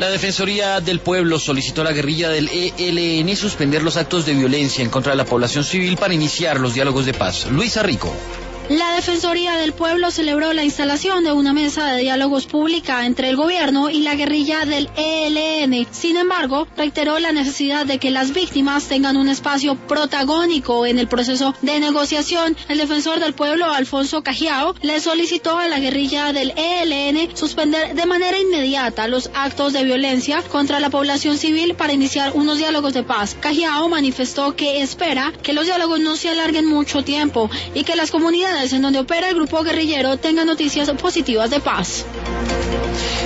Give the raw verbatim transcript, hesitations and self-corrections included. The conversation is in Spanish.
La Defensoría del Pueblo solicitó a la guerrilla del E L N suspender los actos de violencia en contra de la población civil para iniciar los diálogos de paz. Luisa Rico. La Defensoría del Pueblo celebró la instalación de una mesa de diálogos pública entre el gobierno y la guerrilla del E L N. Sin embargo, reiteró la necesidad de que las víctimas tengan un espacio protagónico en el proceso de negociación. El defensor del pueblo, Alfonso Cajiao, le solicitó a la guerrilla del E L N suspender de manera inmediata los actos de violencia contra la población civil para iniciar unos diálogos de paz. Cajiao manifestó que espera que los diálogos no se alarguen mucho tiempo y que las comunidades en donde opera el grupo guerrillero tengan noticias positivas de paz.